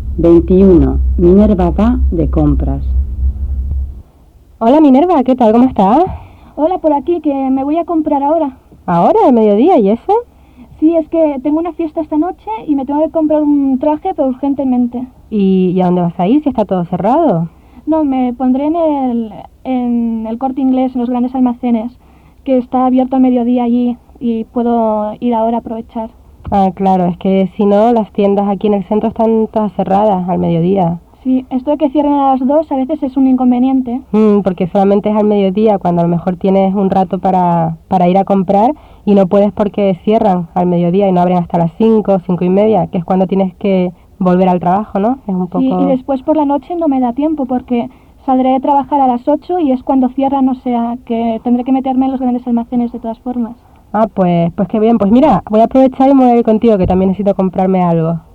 21. Minerva va de compras. Hola Minerva, ¿qué tal? ¿Cómo estás? Hola, por aquí, que me voy a comprar ahora. ¿Ahora, de mediodía? ¿Y eso? Sí, es que tengo una fiesta esta noche y me tengo que comprar un traje, pero urgentemente. ¿Y a dónde vas a ir si está todo cerrado? No, me pondré en el Corte Inglés, en los grandes almacenes, que está abierto a mediodía allí y puedo ir ahora a aprovechar. Ah, claro, es que si no, las tiendas aquí en el centro están todas cerradas al mediodía. Sí, esto de que cierren a las 2 a veces es un inconveniente. Porque solamente es al mediodía, cuando a lo mejor tienes un rato para ir a comprar y no puedes porque cierran al mediodía y no abren hasta las 5, 5:30, que es cuando tienes que volver al trabajo, ¿no? Es un poco... Sí, y después por la noche no me da tiempo porque saldré de trabajar a las 8 y es cuando cierran, o sea, que tendré que meterme en los grandes almacenes de todas formas. Ah, pues qué bien. Pues mira, voy a aprovechar y me voy a ir contigo, que también necesito comprarme algo.